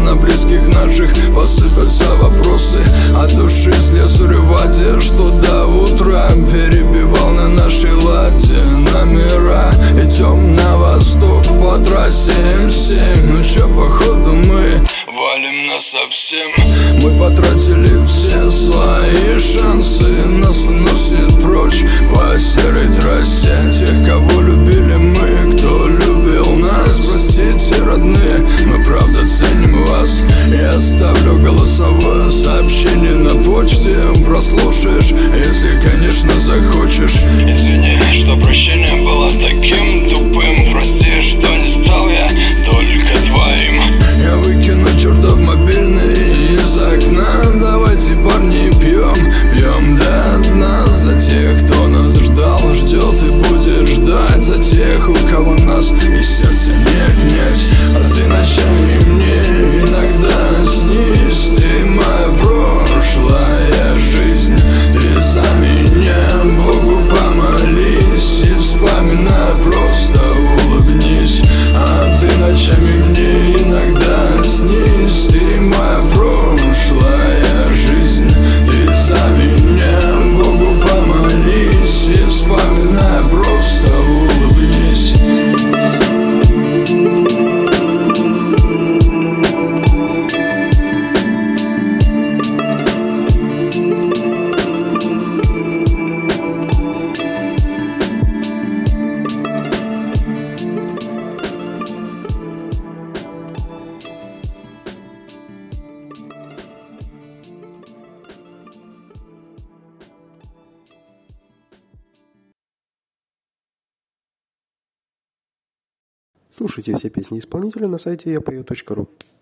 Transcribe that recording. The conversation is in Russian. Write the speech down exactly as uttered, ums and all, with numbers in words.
на близких наших посыпятся вопросы. От души слесарю в воде, что до утра перебивал на нашей ладе номера. Идем на восток по трассе эм семь. Ну чё, походу мы валим насовсем. Мы потратили все свои шансы, нас уносит прочь по серой трассе. Тех, кого любили мы, кто любил нас, простите, родные, мы правда ценим вас. Я оставлю голосовое сообщение на почте, прослушаешь, если, конечно, захочешь. Извини, что прощение было таким тупым, прости, что не стал я только твоим. Я выкину чертов мобильный из окна. Давайте, парни, пьем, пьем до дна. За тех, кто нас ждал, ждет и будет ждать. За тех, у кого нас и сердце не отнять. А ты ночами мне иногда снись. Ты моя прошлая жизнь. Ты за меня Богу помолись и вспоминай, просто улыбнись. А ты ночами мне иногда снись. Ты моя прошлая жизнь. Ты за меня Богу помолись и вспоминай, просто улыбнись. Слушайте все песни исполнителя на сайте я пою точка ру.